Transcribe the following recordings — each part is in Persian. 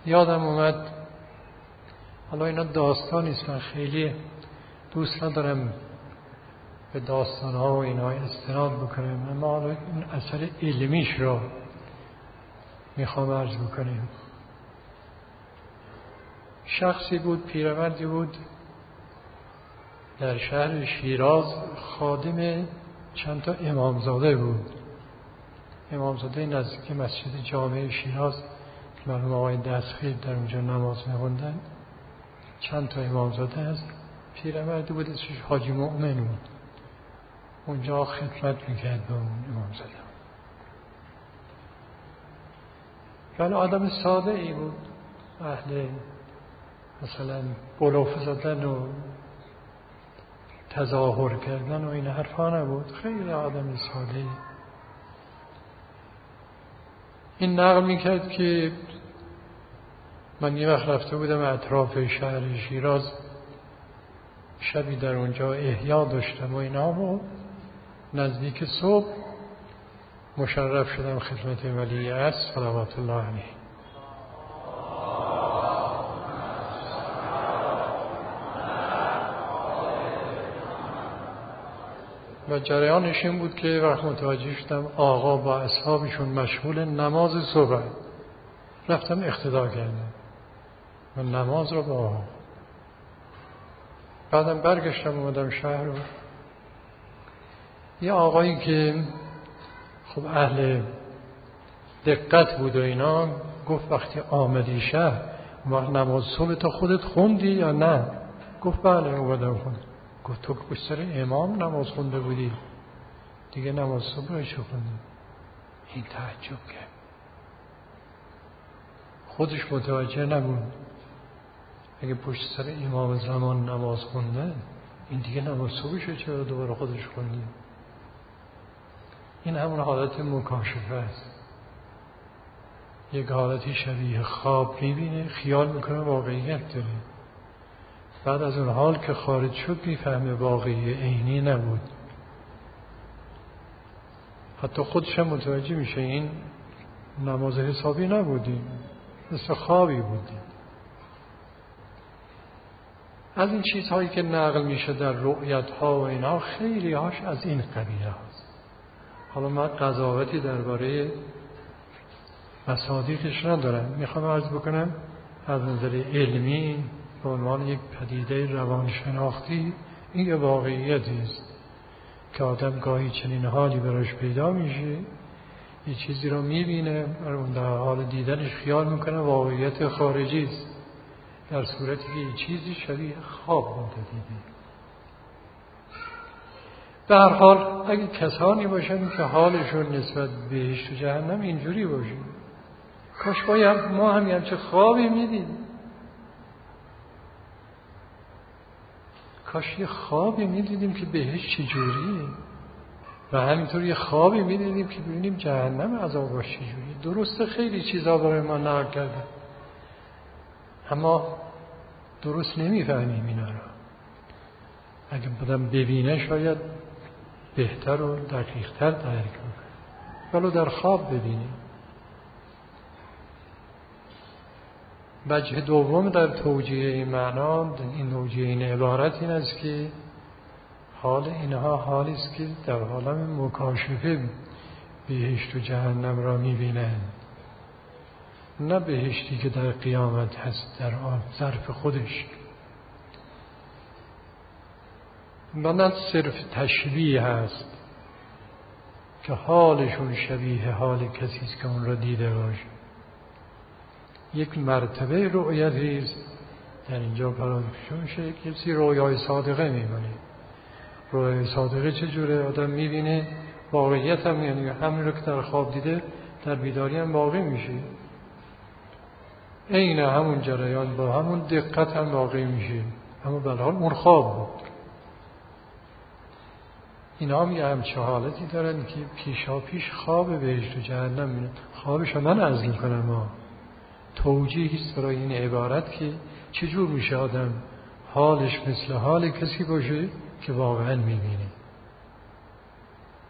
یادم اومد، حالا اینا داستان نیست، من خیلی دوست ندارم به داستان‌ها و اینا استناد بکنم، اما حالا این اثر علمیش رو میخوام عرض بکنیم. شخصی بود، پیرمردی بود در شهر شیراز، خادم چند تا امامزاده بود. امامزاده نزدیک مسجد جامع شیراز که مرحوم آقای دستخیل در اونجا نماز می‌خوندن، چند تا امامزاده هست. پیرمردی بود اسمش حاجی مؤمن بود، اونجا خدمت میکرد به اون امامزاده. ولی آدم ساده ای بود، اهل مثلا بلوف زدن و تظاهر کردن و این حرفا نبود، خیلی آدم ساده ای. این نقل میکرد که من یه وقت رفته بودم اطراف شهر شیراز، شبی در اونجا احیا داشتم و اینا، و نزدیک صبح مشرف شدم خدمت ولی عصر صلوات الله علیه. و جریانش این بود که وقت متوجه شدم آقا با اصحابشون مشغول نماز صبح، رفتم اقتدا کردم و نماز رو با آقا. بعدم برگشتم اومدم شهر رو، یه آقایی که خب اهل دقت بود و اینا گفت وقتی آمدی شهر وقت نماز صبح تو خودت خوندی یا نه؟ گفت بله اومدم خوندم. گفت تو پشت سر امام نماز خونده بودی دیگه نماز صبح رو چه خوندی؟ این تعجب کرد، خودش متوجه نبود اگه پشت سر امام زمان نماز خونده این دیگه نماز صبحش چرا دوباره خودش خوندی؟ این همون حالت مکاشفه است، یک حالتی شبیه خواب میبینه، خیال میکنه واقعیت داره، بعد از اون حال که خارج شد میفهمه واقعی عینی نبود. حتی خودش هم متوجه میشه این نماز حسابی نبودیم، مثل خوابی بودیم. از این چیزهایی که نقل میشه در رؤیت ها و اینا خیلی هاش از این قبیله هست. حالا من قضاوتی درباره مصادیقش ندارم، میخوام عرض بکنم از نظر علمی به عنوان یک پدیده روانشناختی این یه واقعیتی است که آدم گاهی چنین حالی براش پیدا میشه، یه چیزی رو میبینه و در حال دیدنش خیال میکنه واقعیت خارجی است، در صورتی که یه چیزی شبیه خواب بوده دیده. به هر حال اگه کسانی باشن که حالشون نسبت به بهشت و جهنم اینجوری باشه، کاش ما هم همچه خوابی میدیدیم، کاش یه خوابی میدیدیم که بهشت چجوریه و همینطور یه خوابی میدیدیم که ببینیم جهنم عذابش چجوریه. درسته خیلی چیزا برای ما نقل کرده اما درست نمیفهمیم اینا رو. اگه بدم ببینه شاید بهتر و دقیق‌تر درک کنه، ولو در خواب ببینیم. وجه دوم در توجیه این معنا، این توجیه این عبارت این است که حال اینها حالی است که در عالم مکاشفه بهشت و جهنم را می‌بینند، نه بهشتی که در قیامت هست در آن ظرف خودش. و نه صرف تشبیه هست که حالشون شبیه حال کسی است که اون را دیده باشه. یک مرتبه رؤیتی است در اینجا بیان میشه، کسی رویای صادقه میبینه. رویای صادقه چجوره؟ آدم میبینه واقعیت هم، یعنی همین رو که در خواب دیده در بیداری هم واقع میشه، عین همون جریان با همون دقت هم واقع میشه، اما به هر حال اون خواب بود. اینا هم یه همچه حالتی دارن که پیشا پیش خواب بهشت و جهنم میبینن. خوابش من عرض میکنم توجیه است برای این عبارت که چجور میشه آدم حالش مثل حال کسی باشه که واقعا میبینه.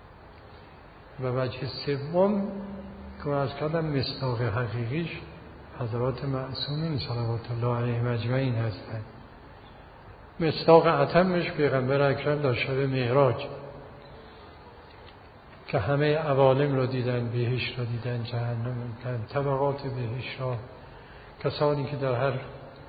و وجه سوم که از کردم مصداق حقیقیش حضرات معصومین صلوات الله علیهم اجمعین هستند. مصداق اتمش پیغمبر اکرم در شب معراج که همه عوالم رو دیدن، بهشت رو دیدن، جهنم رو دیدن، طبقات بهشت را، کسانی که در هر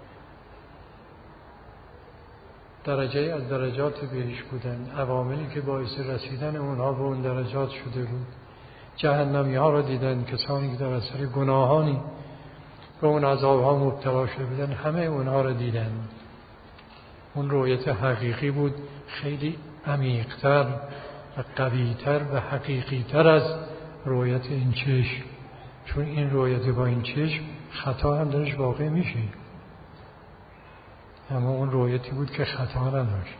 درجه از درجات بهشت بودن، عواملی که باعث رسیدن اونها به اون درجات شده بود، جهنمی ها را دیدن، کسانی که در اثر گناهانی به اون عذاب ها مبتلا شده بودن، همه اونها را دیدن. اون رؤیت حقیقی بود، خیلی عمیق‌تر و قوی‌تر و حقیقی‌تر از رؤیت این چشم، چون این رؤیت با این چشم خطا هم درش واقع میشه، اما اون رؤیتی بود که خطا نداشت.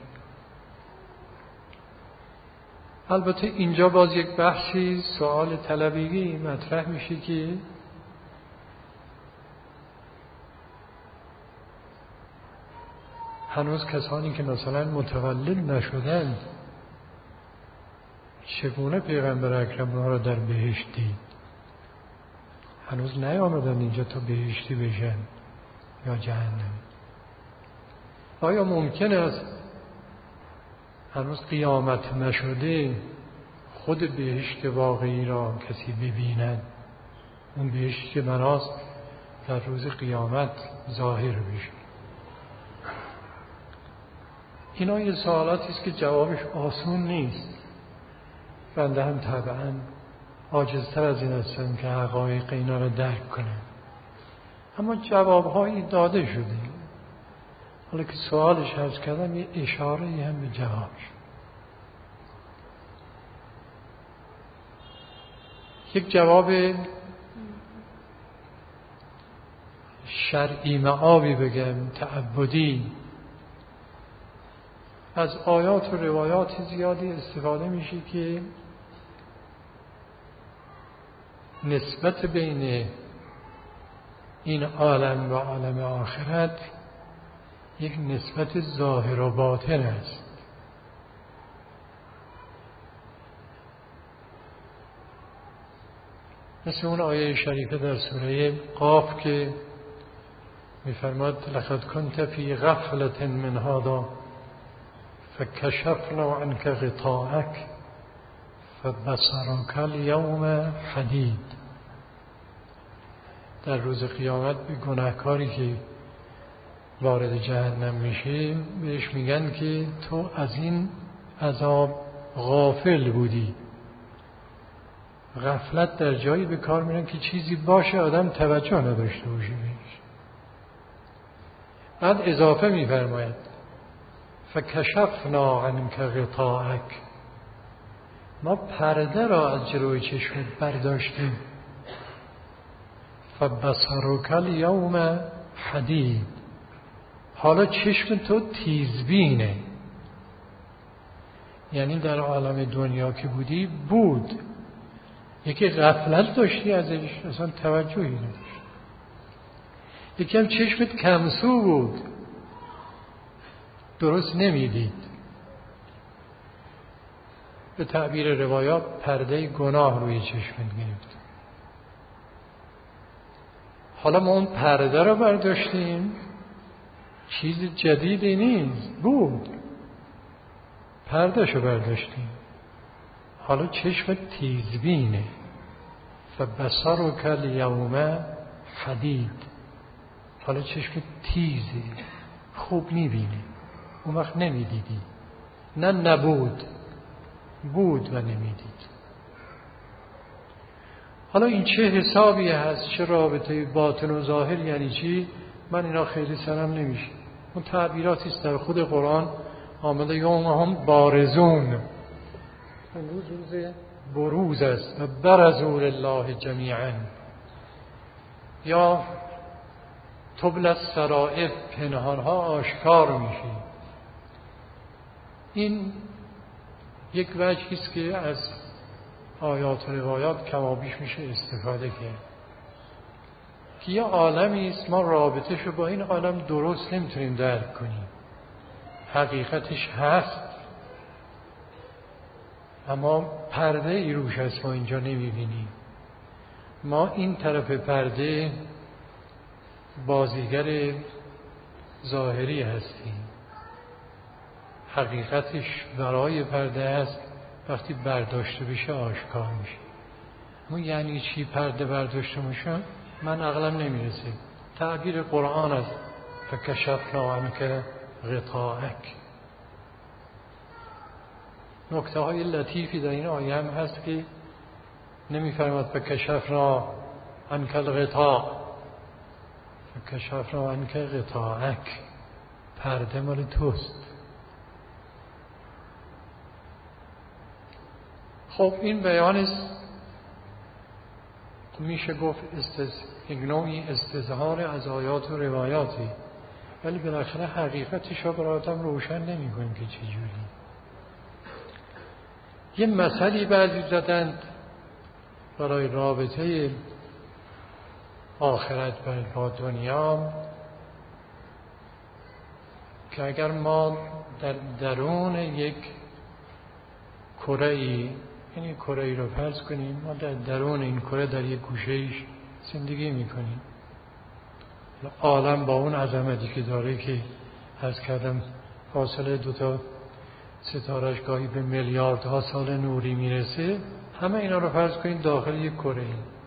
البته اینجا باز یک بحثی، سوال طلبیگی مطرح میشه که هنوز کسانی که مثلا متولد نشدن چگونه پیغمبر اکرم اونها را در بهشت دید؟ هنوز نیامدن اینجا تا بهشتی بشن یا جهنم. آیا ممکن است هنوز قیامت نشده خود بهشت واقعی را کسی ببیند؟ اون بهشت که بناست در روز قیامت ظاهر بشه. اینا یه سوالاتی است که جوابش آسون نیست. بنده هم طبعا عاجزتر از این هستم که حقایق اینا را درک کنم، اما جوابهایی داده شده. حالا که سوالش عرض کردم یه اشاره‌ای هم به جوابش. یک جواب شرعی معابی بگم، تعبدی. از آیات و روایات زیادی استفاده میشه که نسبت بین این عالم و عالم آخرت یک نسبت ظاهر و باطن است. مثل اون آیه شریفه در سوره قاف که می‌فرماد لقد كنت في غفلة من هذا فكشفنا عنك غطاءك فبصرك اليوم حدید. در روز قیامت به گناهکاری که وارد جهنم میشه بهش میگن که تو از این عذاب غافل بودی. غفلت در جایی به کار میرن که چیزی باشه آدم توجه نداشته باشه بهش. بعد اضافه میفرماید فکشفنا عنک غطاءک، ما پرده را از جلوی چشمت برداشتیم. فبصرک الیوم حدید، حالا چشم تو تیزبینه. یعنی در عالم دنیا که بودی بود، یکی غفلت داشتی ازش، اصلا توجهی نداشت. یکی هم چشمت کمسو بود، درست نمیدید. به تعبیر روایات پرده گناه روی چشمت گرفت. حالا ما اون پرده رو برداشتیم، چیز جدیدی نیست، بود، پردهشو برداشتیم. حالا چشم تیزبینه. فبصرک الیوم حدید، حالا چشم تیزه، خوب میبینه. اون وقت نمیدیدی. نه نبود، بود و نمیدید. حالا این چه حسابی هست، چه رابطه باطن و ظاهر، یعنی چی؟ من اینا خیلی سرم نمیشه. اون تعبیراتی است در خود قرآن آمده یوم هم بارزون، امروز روز بروز است و برزوا لله جمیعا، یا تبلی السرائر، پنهانها آشکار میشه. این یک وجهی است که از آیات و روایات کمابیش میشه استفاده کرد که یه عالمی است ما رابطهشو با این عالم درست نمیتونیم درک کنیم. حقیقتش هست اما پرده ای روش هست، ما اینجا نمیبینیم. ما این طرف پرده بازیگر ظاهری هستیم. حقیقتش ورای پرده است، وقتی برداشته بشه آشکار میشه. اما یعنی چی پرده برداشته میشه؟ من عقلم نمیرسه. تعبیر قرآن است فکشفنا عنک غطاءک. نکته های لطیفی در این آیه هم هست که نمیفرماد فکشفنا عنک الغطاء، فکشفنا عنک غطاءک، پرده مال توست. خب این بیان است، میشه گفت یک نوعی استظهار از آیات و روایاتی، ولی بالاخره حقیقتش رو برای آدم روشن نمی کنیم که چجوری. یه مثلی بعضی زدند برای رابطه آخرت با دنیا که اگر ما در درون یک کره‌ای، یعنی کره‌ای رو فرض کنیم، ما در درون این کره در یک گوشه‌ایش زندگی میکنیم. عالم با اون عظمتی که داره که عرض کردم فاصله دوتا ستاره‌اش گاهی به میلیاردها سال نوری میرسه، همه اینا رو فرض کنیم داخل یک کره.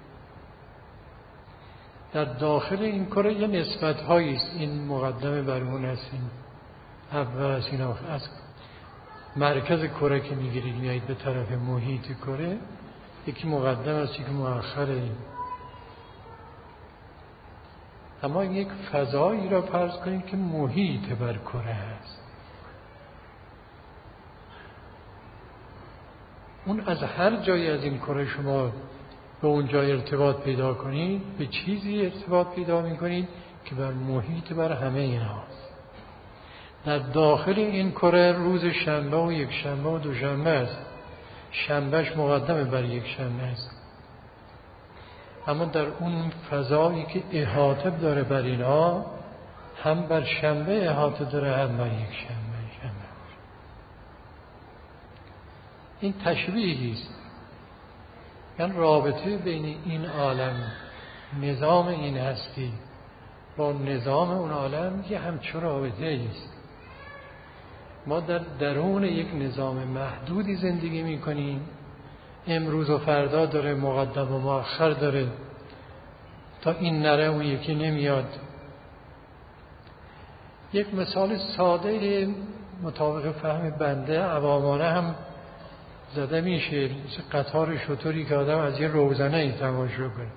در داخل این کره یه نسبت‌هایی است، این مقدمه بر اون است، این اول است، این آخر است. مرکز کره که میگیرید میایید به طرف محیط کره، یکی مقدم است یکی مؤخره. اما یک فضایی را فرض کنید که محیط بر کره است. اون از هر جایی از این کره شما به اون جای ارتباط پیدا کنید، به چیزی ارتباط پیدا میکنید که بر محیط بر همه ایناست. در داخل این کره روز شنبه و یک شنبه و دوشنبه است. شنبهش مقدمه بر یک شنبه است. اما در اون فضایی که احاطه داره بر اینها، هم بر شنبه احاطه داره هم بر یک شنبه. این تشبیهی است. یعنی رابطه بین این عالم، نظام این هستی با نظام اون عالم یه همچون رابطه است. ما در درون یک نظام محدودی زندگی می کنیم، امروز و فردا داره، مقدم و مؤخر داره، تا این نره اون یکی نمیاد. یک مثال ساده مطابق فهم بنده عوامانه هم زده میشه، مثل قطار شتری که آدم از یه روزنه ای تماشا کنه.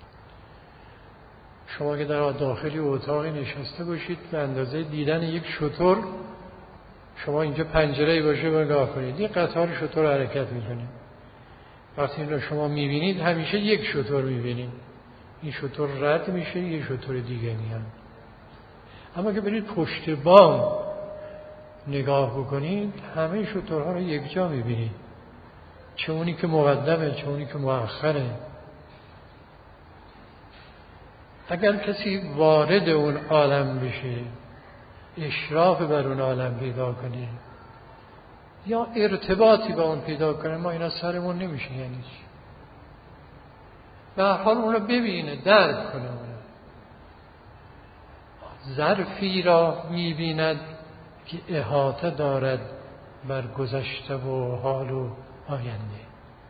شما که در داخلی اتاقی نشسته باشید، به اندازه دیدن یک شتر شما اینجا پنجره‌ای باشه و نگاه کنید، این قطار شتر حرکت میکنه. وقتی این رو شما میبینید همیشه یک شتر میبینید، این شتر رد میشه یه شتر دیگه میاد. اما که برید پشت بام نگاه بکنید همه شترها رو یک جا میبینید، چه اونی که مقدمه چه اونی که مؤخره. اگر کسی وارد اون عالم بشه، اشراف بر اون عالم پیدا کنه یا ارتباطی با اون پیدا کنه، ما اینا سرمون نمیشه. یعنی چی؟ به هر حال اون رو ببینه، درک کنه. اون ظرفی را میبیند که احاطه دارد بر گذشته و حال و آینده.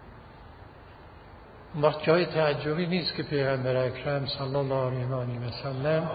وقت جای تعجبی نیست که پیغمبر اکرم صلی الله علیه و سلم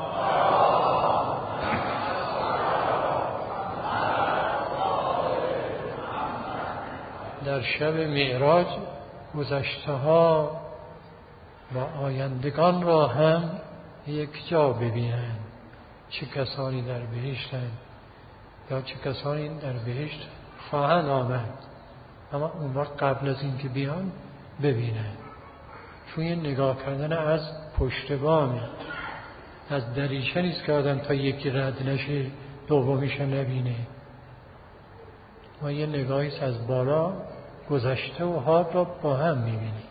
در شب معراج گذشته ها و آیندگان را هم یک جا ببینند، چه کسانی در بهشتند یا چه کسانی در بهشت خواهند آمد. اما اون وقت قبل از این که بیان ببینند، چون یه نگاه کردن از پشت بامه، از دریچه نیست که آدم تا یکی رد نشه دومیش نبینه. ما یه نگاهیست از بالا گذشته و حال را با هم میبینیم.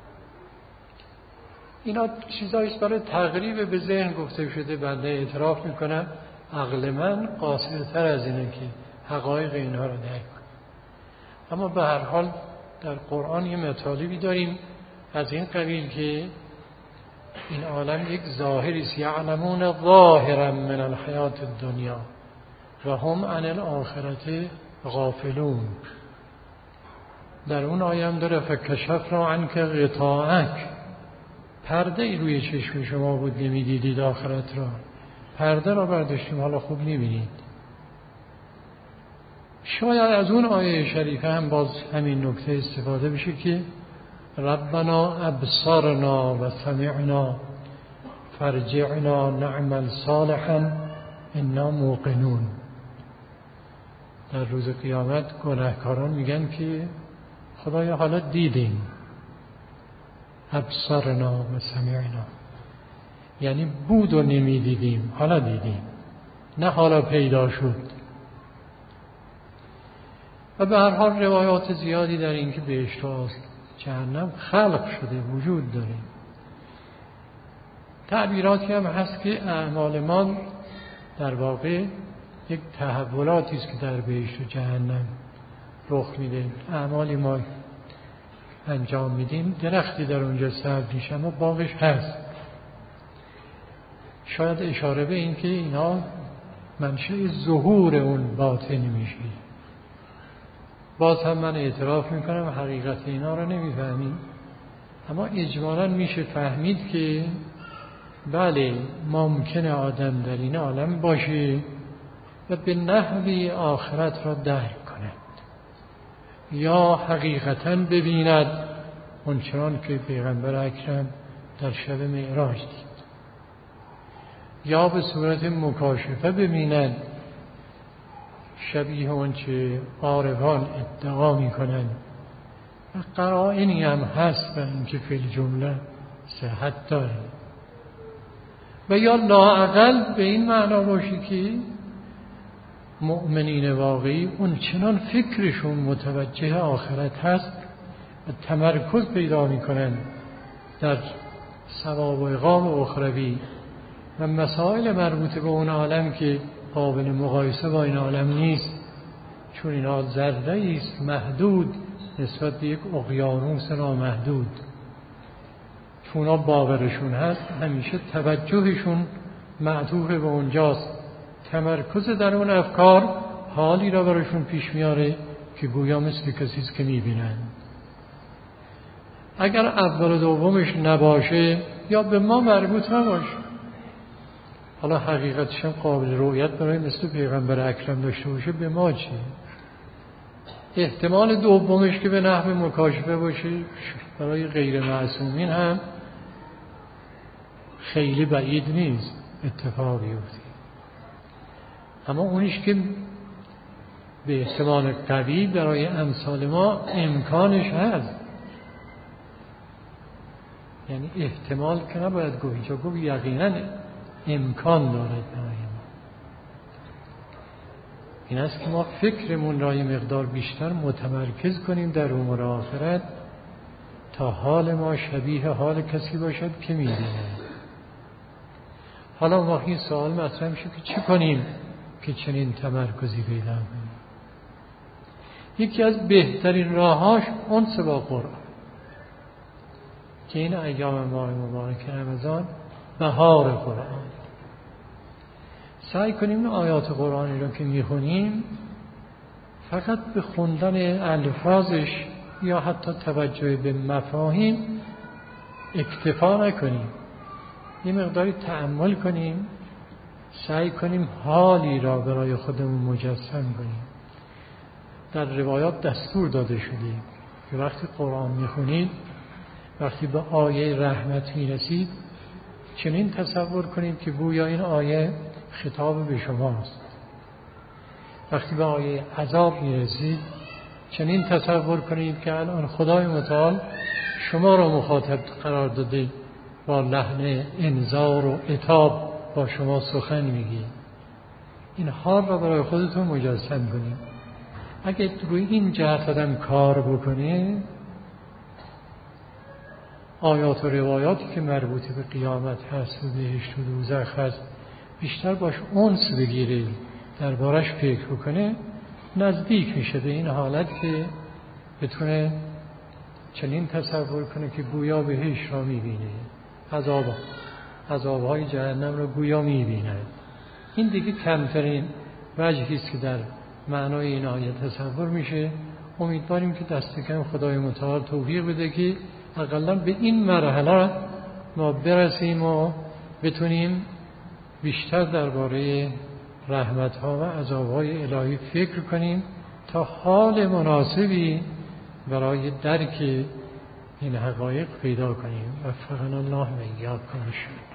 اینا چیزاییست برای تقریب به ذهن گفته شده. بنده اعتراف میکنم عقل من قاصرتر از اینه که حقایق اینها رو درک کنم. اما به هر حال در قرآن یه مطالبی داریم از این قبیل که این عالم یک ظاهری است. یعلمون ظاهرا من الحیات الدنیا و هم عن الاخرة غافلون. در اون آیه هم داره فکشفنا عنک غطاءک، پرده ای روی چشم شما بود نمیدیدید آخرت را، پرده را برداشتیم حالا خوب نمیبینید. شاید از اون آیه شریفه هم باز همین نکته استفاده بشه که ربنا ابصرنا و سمعنا فرجعنا نعمل صالحا انا موقنون. در روز قیامت گناهکاران میگن که خدایا حالا دیدیم، ابصرنا و سمعنا یعنی بود و نمیدیدیم، حالا دیدیم، نه حالا پیدا شد. و به هر حال روایات زیادی در این که بهشت و جهنم خلق شده وجود داره. تعبیراتی هم هست که اعمال ما در واقع یک تحولاتی است که در بهشت و جهنم رخ میده. اعمالی ما انجام میدیم، درختی در اونجا سبز میشه اما باغش هست. شاید اشاره به این که اینا منشأ ظهور اون باطن میشه. باز هم من اعتراف میکنم حقیقت اینا رو نمیفهمیم، اما اجمالاً میشه فهمید که بله ممکنه آدم در این عالم باشه و به نحوی آخرت را درک کند یا حقیقتاً ببیند اونچنان که پیغمبر اکرم در شب معراج دید، یا به صورت مکاشفه ببیند شبیه اونچه عارفان ادعا میکنند و قرائنی هم هست برای اینکه فی الجمله صحت داره، و یا لااقل به این معنا باشه که مؤمنین واقعی اون چنان فکرشون متوجه آخرت هست و تمرکز پیدا میکنن در ثواب و عقاب اخروی و مسائل مربوط به اون عالم که قابل مقایسه با این عالم نیست، چون اینا ذره است محدود نسبت به یک اقیانوس نامحدود. چون اونا باورشون هست همیشه توجهشون معطوف به اونجاست، تمرکز در اون افکار حالی را براشون پیش میاره که گویا مثل کسی است که میبینن. اگر اول و دومش نباشه یا به ما مربوط نباشه، حالا حقیقتش هم قابل رؤیت برای مثل پیغمبر اکرم داشته باشه، به ما چی؟ احتمال دومش که به نحو مکاشفه باشه برای غیر معصومین هم خیلی بعید نیست اتفاق بیفته، اما اونیش که به احتمال قوی برای امثال ما امکانش هست، یعنی احتمال که نباید گویی چون گویی یقینا امکان دارد برای ما. این است که ما فکرمون را یه مقدار بیشتر متمرکز کنیم در امور آخرت تا حال ما شبیه حال کسی باشد که می‌بینه. حالا ما این سوال مطرح میشه که چه کنیم که چنین تمرکزی پیدا کنیم؟ یکی از بهترین راهاش انس با قرآن که این ایام ماه مبارک رمضان بهار قرآن. سعی کنیم آیات قرآنی رو که میخونیم فقط به خوندن الفاظش یا حتی توجه به مفاهیم اکتفا نکنیم، یه مقداری تأمل کنیم، سعی کنیم حالی را برای خودمون مجسم کنیم. در روایات دستور داده شده که وقتی قرآن میخونید، وقتی به آیه رحمت میرسید چنین تصور کنید که گویا این آیه خطاب به شماست. وقتی به آیه عذاب میرسید چنین تصور کنید که الان خدای متعال شما را مخاطب قرار داده، با لحن انذار و عتاب با شما سخن میگی. این حال را برای خودتون مجسم کنید. اگه روی این جهت آدم کار بکنه، آیات و روایاتی که مربوط به قیامت هست و بهشت و دوزخ هست بیشتر باش انس بگیره، دربارش فکر بکنه، نزدیک میشه به این حالت که بتونه چنین تصور کنه که گویا بهشت را میبینه. عذابهای جهنم رو گویا می‌بیند. این دیگه کمترین وجهی است که در معنای این آیه تصور میشه. امیدواریم که دست کم خدای متعال توفیق بده که حداقل به این مرحله ما برسیم و بتونیم بیشتر درباره رحمت‌ها و عذاب‌های الهی فکر کنیم تا حال مناسبی برای درک این حقایق پیدا کنیم. وفقنا الله و ایاکم.